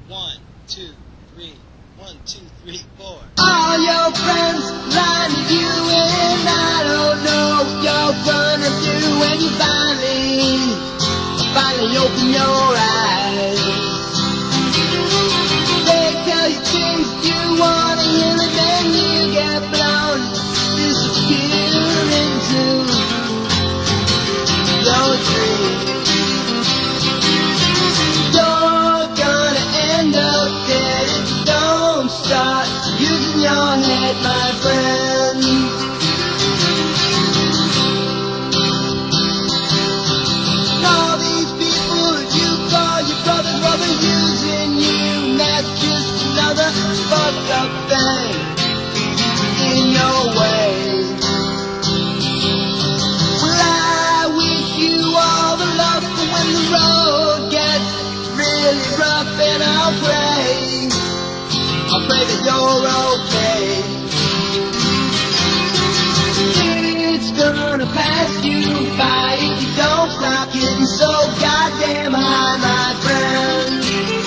1, 2, 3. 1, 2, 3, 4. All your friends line you and I don't know what you're gonna do when you finally open your eyes. They tell you things you wanna hear and then you get blown, disappear into your dreams. You're gonna end up dead if you don't start using your head, my friend. All these people you call your brother using you, that's just another fucked up thing in your way. Well, I wish you all the luck, but when the road gets really rough, and I'll pray that you're okay. It's gonna pass you by if you don't stop getting so goddamn high, my friend.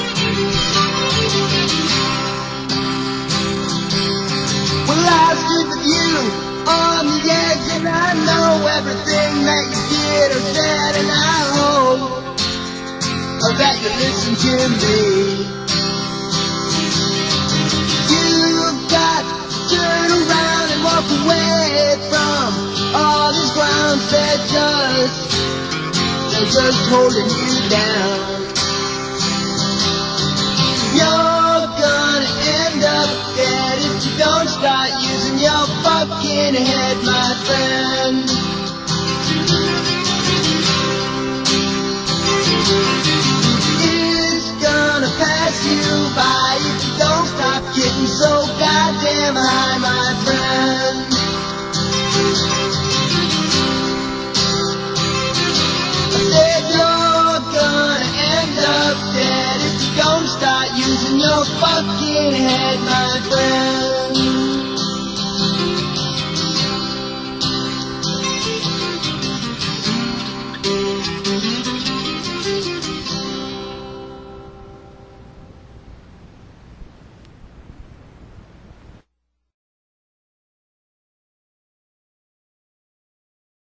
Well, I stood with you on the edge, and I know everything that you did or said, and I hope that you listen to me. You've got to turn around and walk away from all these grounds. They're just holding you down. You're gonna end up dead if you don't start using your fucking head, my friend. It's gonna pass you by if you don't stop getting so goddamn high, my friend. I said you're gonna end up dead if you don't start using your fucking head, my friend.